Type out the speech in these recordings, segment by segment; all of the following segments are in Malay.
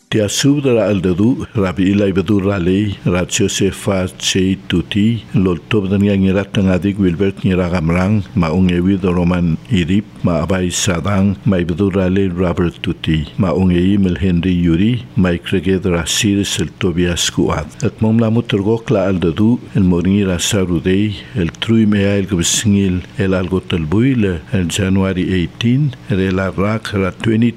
Tia subdara aldadu rabi ilay bedur ralei ratio sefa chei tuti lol tobdan yang ngirat ngadik Wilbert ngira gamrang ma ungewi do Roman irip ma abai sadang ma bedur ralei Robert tuti ma ungewi mel Henry Yuri ma ikrege rasir sel Tobias kuat et mom la mutergok la aldadu el moringi rasarudei el trui mea el gbsingil el algotel buile el January 18 el rak ra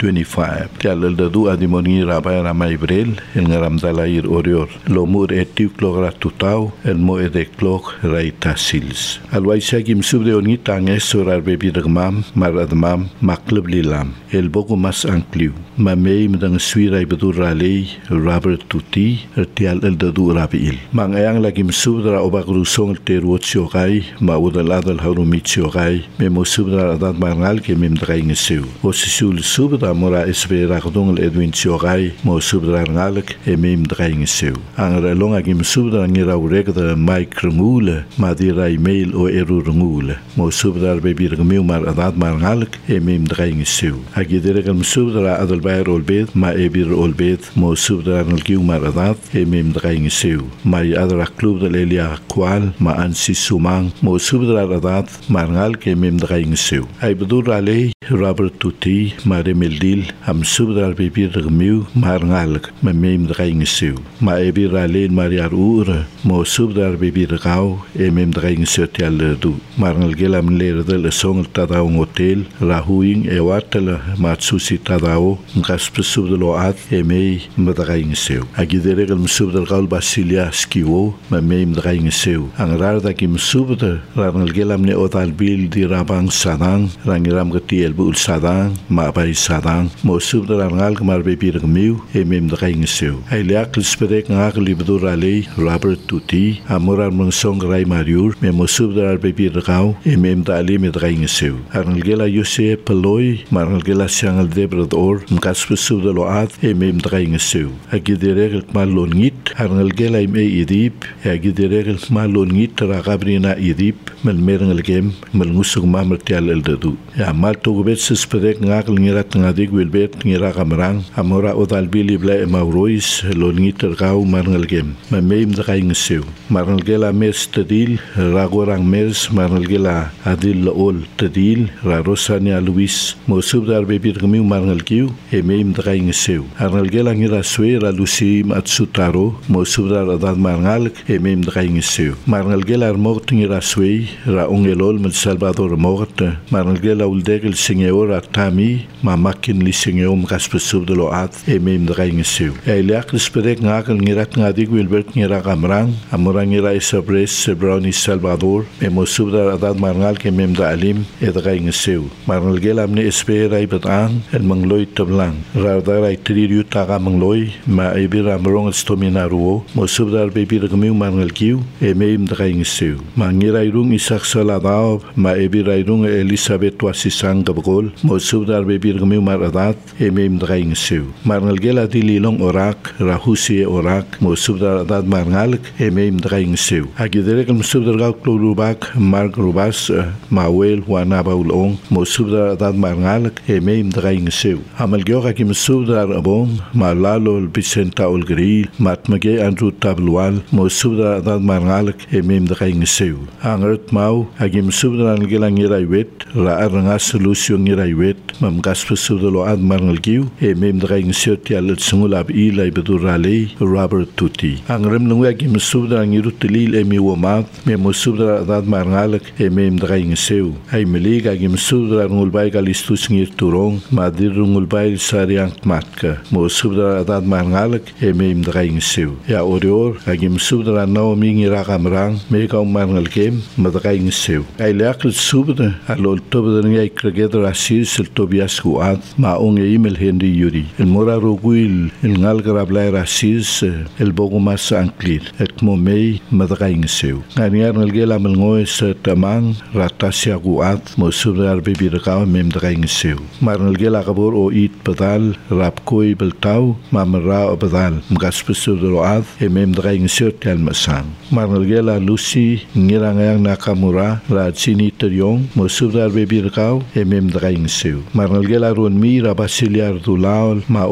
2025 tia aldadu adi moringi rabai Ramai Ibrel, el ngaramdalair orior. Lomur etiu klogra tutau, el mo edeklog raita sils. Alwaisa kim subde onita angeso bebi regmam, maradmam, maklub lilam. El bogo mas ankliu. Mamei mdang suirai bedur ralei, Robert tuti, ertial el dadu rabiil. Mangayang lagi msubdra obak rusong el teruot siogai, ma udal adal harumit siogai, memo subdra adat mangal ke memdrai ngeseu. Osisul subdra mora espera kdong el Edwin siogai, mo subdrar ngalek mem draing seu ang relong agim subdrar ngira urek da Mike Rungule ma dira email o eru Rungule mo subdrar bebir gmeu mar adat mar ngalek mem draing seu agidere gam subdrar adal bayar olbet ma ebir olbet mo subdrar ngiu mar adat mem draing seu mai adra club de lelia kwal ma ansi sumang mo subdrar adat mar ngalek mem draing seu ay bedur ale Robert tuti ma remeldil am subdrar bebir gmeu mar ngalak ma mem draing seu ma ebi ralen mariar ur mo subdar bebi rau mem draing seu tial du mar ngalgelam ler del song tadao hotel rahuing watela matsusi tadao ngas subdlo at mei mdraing seu agidere gel subdar gal basilia skiwo ma mem draing seu angrar da kim subdar ngalgelam ne otal bil di rabang sadang rangiram getiel bul sadang ma bai sadang mo subdar ngal mar bebi rgmiu mem draing seu ai leak sperek ngak libdur alei Robert tuti amorar mensong rai mariur me mosubdar bebi rgau mem dali me draing seu arngelgela yose peloi marngelgela siangal debrador mkas subdalo at mem draing seu agiderek malon ngit arngelgela me idip agiderek malon ngit ragabrina idip mel merngel mel ngusug mamertial eldadu ya mal togobet sperek ngak ngirat ngadik wilbet ngira kamrang amora odal bili bla maurois loniter gau marngelgem ma meim draing seu marngelgela mes tadil ragorang mes marngelgela adil ol tadil ra rosania luis mo subdar bebir gmiu marngelgiu meim draing seu arngelgela ngira suera lusim atsutaro mo subdar adad marngal meim draing seu marngelgela mort ngira suei ra ungelol mit Salvador mort marngelgela uldegel singeora tami ma makin li singeom kaspe subdelo at mem draing seu leak sperek ngakal ngirat ngadik Wilbert ngira kamrang amorang ngira isabres Brownie Salvador mo subdar adad marngal ke mem da alim draing seu marngelgela amne espera ibatan el mangloy tablang radara triru taga mangloy ma ibira mrong stominaruo mo subdar bebi gmiu marngelgiu mem draing seu mangira irung isak saladao ma ibira irung Elizabeth wasisang gabgol mo subdar bebi gmiu maradat mem draing seu marngelgela dililong orak rahusi orak mo subdar adad marngalk mem draing seu agiderek subdar gau klurubak mark rubas mawel wanabaulong mo subdar adad marngalk mem draing seu amalgyoka kim subdar abong malalo Vicenta Olgril matmage Andrew Tablual mo subdar adad marngalk mem draing seu angert mau agim subdar ngelang ngiraiwet ra arngas Lucio ngiraiwet mamgas subdalo ad marngalgiu mem draing seu tial sungulab ilay bedur ralei Robert tuti angrem nungwa gim subdar ngirutilil emi womat memo subdar adad marngalak mem draing seu ay meliga gim subdar ngulbay galistus ngir turong madir ngulbay sariang matka mo subdar adad marngalak mem draing seu ya orior agim subdar Naomi ngira kamrang mega marngalkem madraing seu ay leak subdar alol tobdar ngay kragedar asil sel Tobias kuat ma onge email Henry Yuri el mora roguil el ngal grabla rasis el bogo mas anklir et momei madraing seu nganiar ngalgela melngoes tamang ratasia kuat mo subdar bebi rakaw mem draing seu mar ngalgela kabor o it pedal rapkoi beltau mamra pedal mgas pesudro at mem draing seu tel masang mar ngalgela Lucy ngira ngayang Nakamura rachini teryong mo subdar bebi rakaw mem draing seu mar ngalgela ron mi rabasiliar dulaol ma olar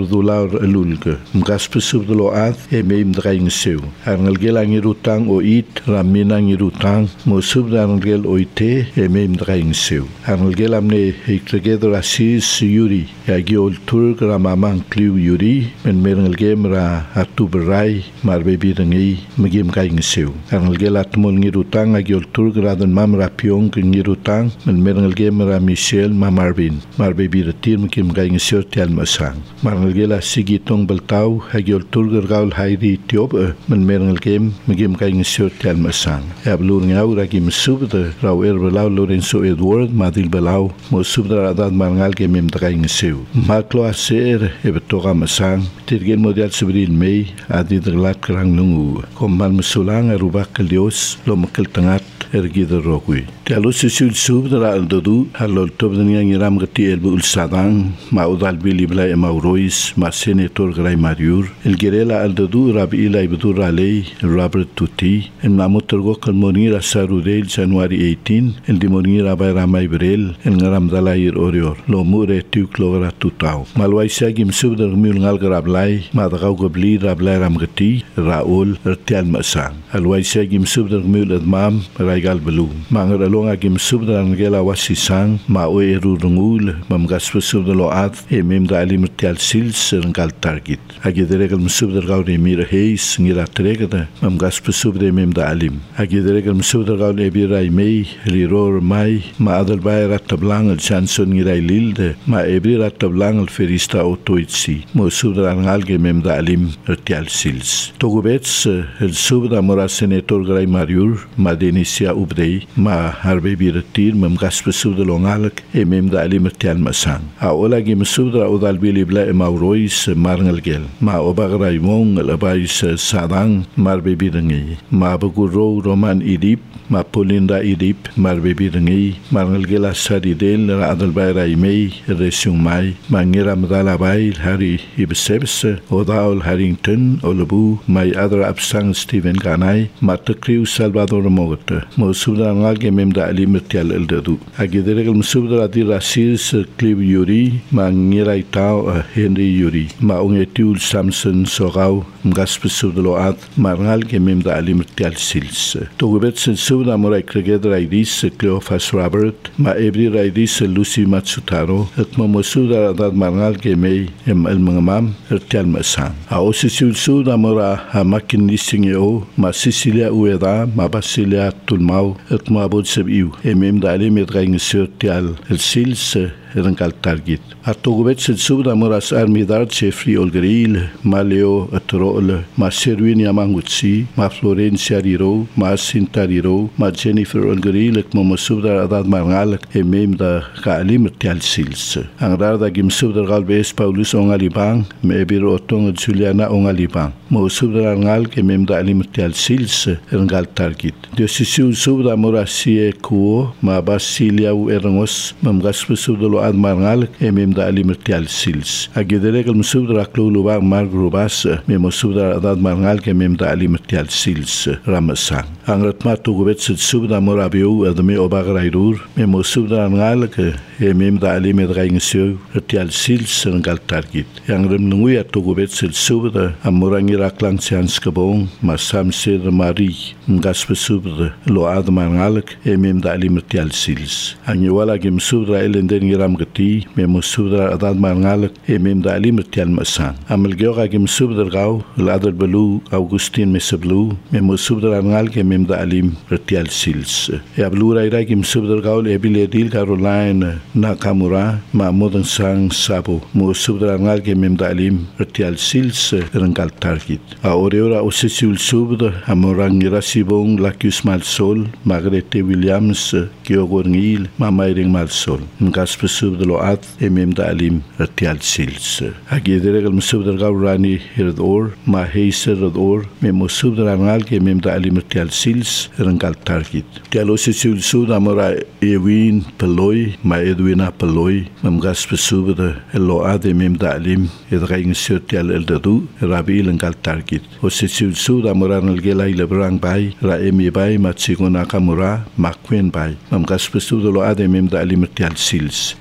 dolar alulga mgas pesub de loat meim draing seu arngal gelang irutang o it raminang irutang mo sub arngal oite meim draing seu arngal gelamne together asis yuri giol turg ramamang kliu yuri men merang gem ra atuberai mar bebi dangi magim kaing seu arngal gelat mol ngirutang giol turg radan mam rapiong ngirutang men merang gem ra Michel ma Marvin mar bebi ratir magim kaing seu tial masang marngal gela sigitong baltau giol turg gaul hairi tiob men merang gem magim kaing seu tial masang blur ngau ragim sub de raw erbelau Lorenzo Edward madil belau mo sub de radad marngal gem kaing seu maklo aser ebetoga masang tirgen model sebril mei adi derlat kerang lungu komban mesulang arubak kelios lo mekel tengat ergida rogui tialo sisul sub dara aldodu halol tob denia ngiram gati elbu ulsadang ma udal bili bla emaurois ma senator grai mariur el gerela aldodu rabi ila ibdur alei Robert Tuti el mamutergo kalmonira sarudel January 18 el dimonira bayramai brel el ngaram dalair orior lo mure tuklogra tutau malwaisa gim sub dar mul ngal grablai ma dagaw gobli rablai ram gati raul ertial masang alwaisa gim sub dar mul admam gal belu mangar alonga gim subdran gela wasisang ma o erurungul mam gaspa subdalo at mem da alim tial sils ngal target agederegal subdar gauri mir heis ngira tregada mam gaspa subde mem da alim agederegal subdar gauri birai mei riror mai ma adal bayra tablang al chanson ngira lilde ma ebira tablang al ferista otoitsi mo subdran ngal ge mem da alim tial sils togubets el subda mora senator grai mariur ma denisia ubdei ma harbe biratir mam gaspa subda longalak mem da alim tial masang a ola gi subda udal bili bla emaurois marngal gel ma obagrai mong labais sadang marbe bidangi ma baguro roman idip ma polinda idip marbe bidangi marngal gel asadidel adal bayrai mei resung mai mangira madala bai hari ibsebs odaul Harrington olabu mai adra absang Stephen Ganai ma takriu Salvador Mogota mo subda ngal ge mem da alim tial eldadu agederegal subda di rasis clip yuri ma ngira itao Henry yuri ma ungetul Samson Sorau mgasp subda lo at marngal ge mem da alim tial sils togubet subda morai kregedra idis Cleophas Robert ma ebri raidis Lucy Matsutaro etmo subda dad marngal ge mei el mangamam tial masang a osisul subda mora makin lisingeo ma Sicilia ueda ma Basilia tulmau etmo abod sebiu mem da alim edreing tial el sils rangkal target atogubet subda moras armidar Jeffrey Olgril ma Leo Atrol ma Serwin Yamangutsi ma Florencia Riro ma Sinta Riro ma Jennifer Olgril ek mo subda adad marngal mem da kalim tial sils angrar da gim subda galbes Paulus ongalibang me biro otong Juliana ongalibang mo subda ngal ke mem da alim tial sils rangkal target de sisul subda morasie ko ma Basilia u erngos mam gasp subda ad marngal mem da alim tial sils agederegal subda klulu ba margrubas mem subda ad marngal ke mem da alim tial sils ramasang angrat ma togubet subda morabiu adme obagrairur mem subda ngal ke mem da alim edreing tial sils ngal target yangrem nungui atogubet subda amorangi raklang chance kabong masam ser mari ngasp subda lo ad marngal mem da alim tial sils angiwala gem subda elenden ram gati mem subda adad marngal mem da alim tial masang amal geoga gem subda gaw ladal belu Augustin mesablu mem subda ngal ke mem da alim tial sils ya blu rai gem subda gaw ebiledil Caroline Nakamura ma modan sang sabo mo subda ngal ke mem da alim tial sils rangkal target a oreora osesul subda amorang rasibong Lacus Malsol Margaret Williams Geogorngil ma Mairing Malsol ngasp subda lo at mem da alim tial sils agederegal subda gaw rani hirdor ma heiser rodor mem subda ngal ke mem da alim tial sils rangkal target tialo sisul subda mora Ewin Peloy ma Edwina Peloy mam gasp subda lo at mem da alim edreing tial eldadu rabi rangkal target osesul subda mora ngal gelai lebrang bai ra emi bai ma Chigona Kamura ma Queen bai mam gasp subda lo at mem da alim tial sils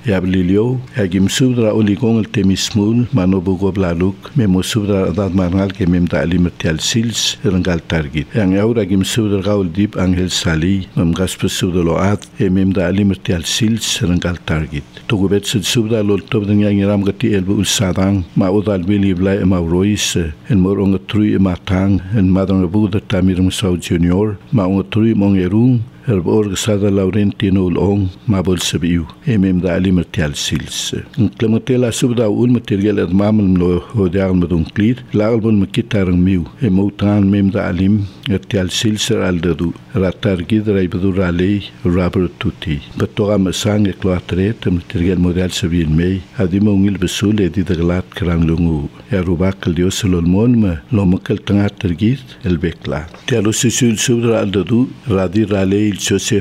yablilio agim subdra oligong el temismul manobugo blaluk memo subdra adat marngal ke mem ta'lim tial sils rengal target yang aura agim subdra gaul dip angel sali mem gaspe subdra loat mem ta'lim tial sils rengal target tugubet subdra lol tob dengan ram gati elbu sadang ma udal bili blai ma rois en morong trui matang en madang buda tamir musau junior ma ong trui mong erung Org sada Laurentino Long mabol sabiu da ali mertial sils klemotela subda ul material ad mamel lo hodar medun clear larbon mekitar miu motan da alim mertial sils aldadu ratar gidra ibdu rale rubber tutti betora mesang ekloatret material model sabil mei adimo ngil besul edi daglat krang lungu rubak dios lolmon lo mekel tengah tergit elbekla tialo sisul subda aldadu radi rale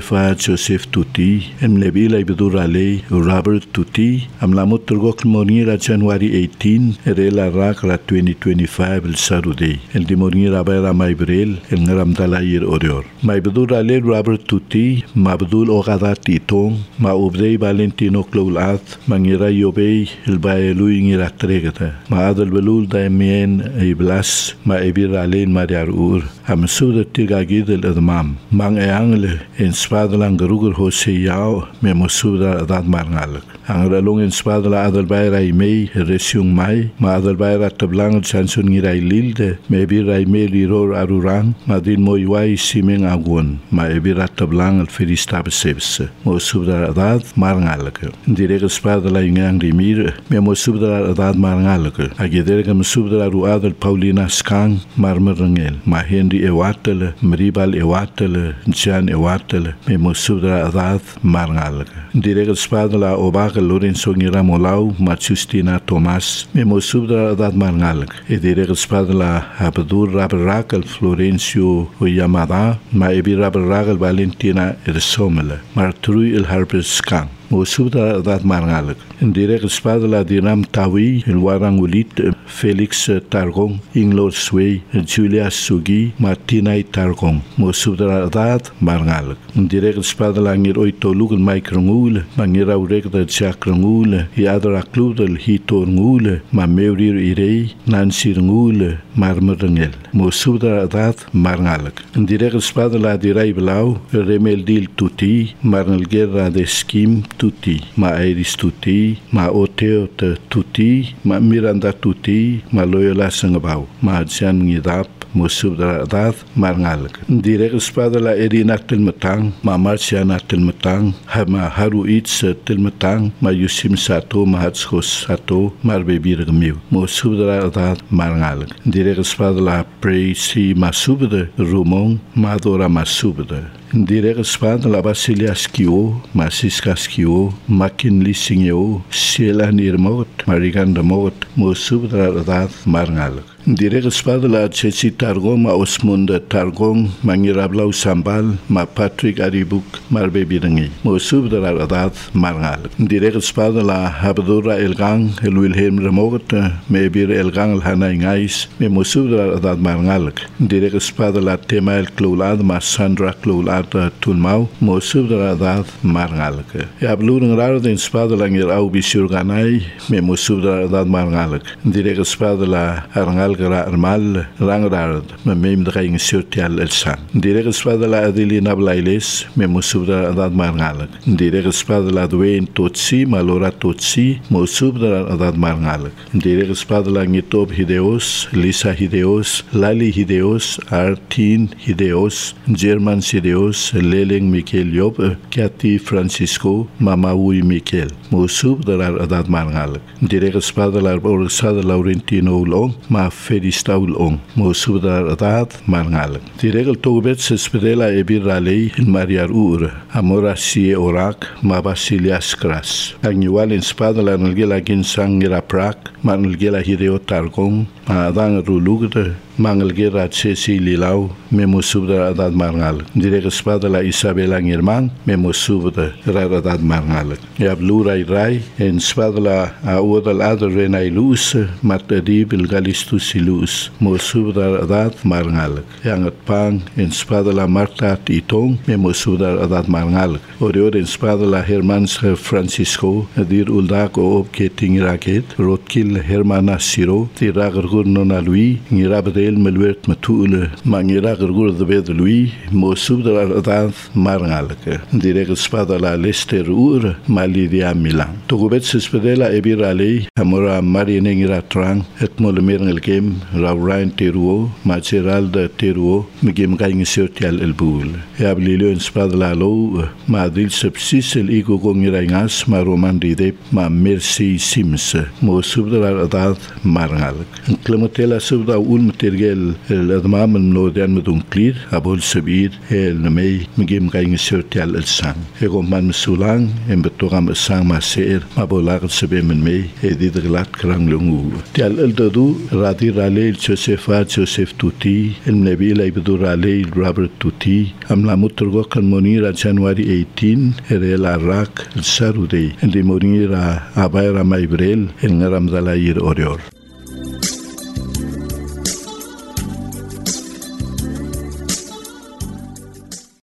Joseph Tuti, Lebila Ibedurale, Robert Tuti, Amlamut Turgok Monira January 18, Rela Rakra 2025, El Saturday, El Dimonira Baira Maibrel, El Naramdalair Orior. Maibedurale Robert Tuti, Mabdul Ogada Titong, Ma Ubdei Valentino Cloulat, Mangira Yobei, El Baelu Ingira Tregata, Ma Adel Belul Daimien Iblas, Ma Ebirale Mariar Ur, Amsuda Tigagid El Admam, Mang Eangle, en spadlang geruger hoseyao me mosuda dat marngalek ang ralong en spadla adelbayra imei resiung mai ma adelbayra tablang chansun ngirai lilde me birai me liror arurang ma din moiwai simeng agun ma ebira tablang al ferista besebse mosuda dat marngalek direk spadla ingang rimir me mosuda dat marngalek ageder gam subda ru adel paulina skang marmerngel ma henry ewatele mribal ewatele jan ewatele me mosudra adat marngalga direk spadla obaga lorenzo ngira molau ma justina tomas me mosudra adat marngalga direk spadla abdur rabrakel florencio yamada ma ebi rabrakel valentina ersomela martrui el harpeskan Mosuda dat marngalek. Direk spadla dinam tawi el warangulit Felix Targong, Inglor Sway, Julia Sugi, Martina Targong. Mosuda dat marngalek. Direk spadla ngir oitolug el maikrongul, mangira urek da chakrongul, yadra kludel hitorngul, ma meurir irei, nansirngul, marmerngel. Mosuda dat marngalek. Direk spadla dirai blau, remeldil tuti, marnelgerra de skim tutti, ma Iris tutti, ma Oteo tutti, ma Miranda tutti, ma Loyola Sangabau, ma Jan Ngidap, Mosubdadat, Marngalek. Direk spadala Erina Tilmatang, ma Marciana Tilmatang, ma Haruits Tilmatang, ma Yusim Sato, ma Hatskos Sato, Marbebir Gmiu, Mosubdadat, Marngalek. Direk spadala Presi Masubda, Rumong, Madora Masubda. Direk spadala Basilia Skio, ma Siska Skio, Makinli Singeo, Siela Nirmot, Mariganda Mot, Mosubdadat, Marngalek. Direk spadala Chesi Targong, ma Osmunda Targong, Mangirablau Sambal, ma Patrick Aribuk, Marbebirangi, Mosubdadat, Marngalek. Direk spadala Habdura Elgang, El Wilhelm Remot, Mebir Elgang El Hanaingais, me Mosubdadat, Marngalek. Direk spadala Tema El Cloulad, ma Sandra Cloulad Tulmau, Mosubdadat, Marngalek. Yablurang raro den spadala ngir au bisurganai, me Mosubdadat, Marngalek. Direk spadala Arngal Armal Rangrad, me mem draing surtial el sang. Direk spadala Adili Nablailes, me Mosubdadat, Marngalek. Direk spadala Dwayne Totsi, Malora Totsi, Mosubdadat, Marngalek. Direk spadala Ngitob Hideos, Lisa Hideos, Lali Hideos, Artin Hideos, German Hideos, Leleng Mikel Job, Kathy Francisco, Mamaui Mikel, Mosubdadat, Marngalek. Direk spadala Orsada Laurentino Long, ma Feristaul Long, Mosubdadat, Marngalek. Direk Tobet Spedela Ebirale, Mariar Ur, Amora Sie Orak, ma Basilias Kras. Agniwal in spadala Nalgela Ginsang Prak, ma Nalgela Hideo Targong, ma Adang Rulugde, mangal gira Ceci Lilau memusubda adad marngal direk espada la Isabela Ngirman memusubda radad marngal ya blura rai en espada la audal adar renailus matadi bilgalistus silus musubda adad marngal yang atpang en espada la Marta Titong memusubda adad marngal ore en espada la Hermans Francisco dir uldako op keting raket rotkil Hermana Siro tiragar gurnon lui ngirabdel melwert matule mangiragar gur de bed lui musubda adad marngal direk espada la Lester ur malidia Milan togubet sespedela ebirale amora marinengira trang et molmerngel kem rawrain teruo macheral de teruo migem gaing sertial elbul yablilo espada la lo madil sepsis el igo gongirangas ma roman ride ma merci sims musubda adad marngal klematela subda un tergel el admam no den medun clear abol sabir el namei migem gaing sertial el sang ego man sulang en betogam sang ma ser ma bolag sebe men me edit glat krang lungu tial el dodu radi rale Joseph Tuti el nebila ibdu rale Robert Tuti am la muturgo kan monira January 18 el arak el sarude el monira abayra maibrel el ngaram dalair orior